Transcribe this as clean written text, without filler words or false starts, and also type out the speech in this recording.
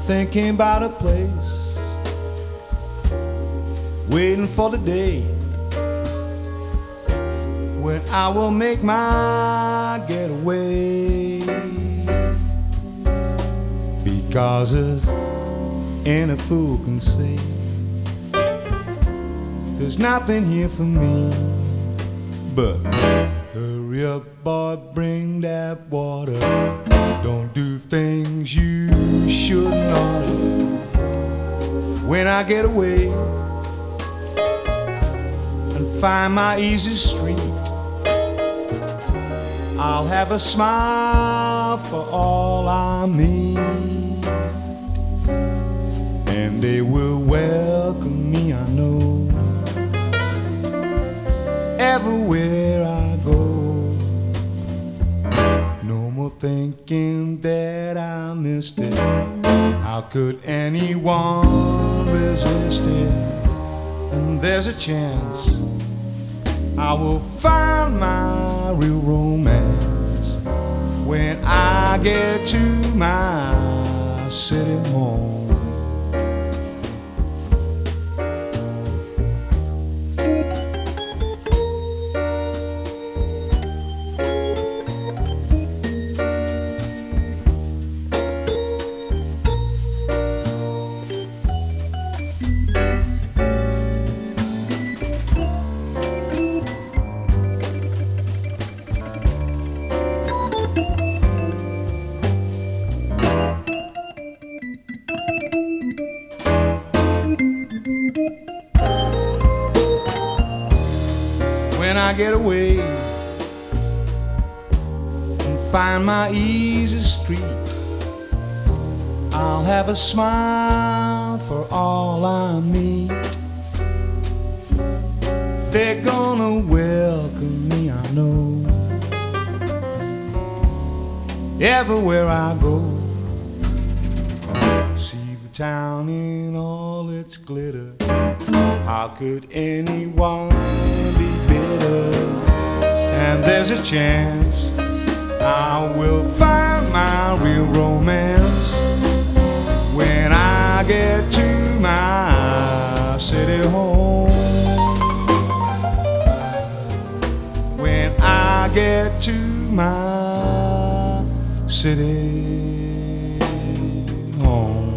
thinking about a place, waiting for the day when I will make my getaway. Because as any fool can say, there's nothing here for me. But hurry up, boy, bring that water. Don't do things you shouldn't oughta. When I get away and find my easy street, I'll have a smile for all I meet, and they will welcome me, I know, everywhere I go. No more thinking that I missed it. How could anyone resist it? And there's a chance I will find my real romance when I get to my city home. When I get away and find my easy street, I'll have a smile for all I meet. They're gonna welcome me, I know, everywhere I go. See the town in all its glitter. How could anyone be bitter? And there's a chance I will find my real romance when I get to my city home. When I get to my city home.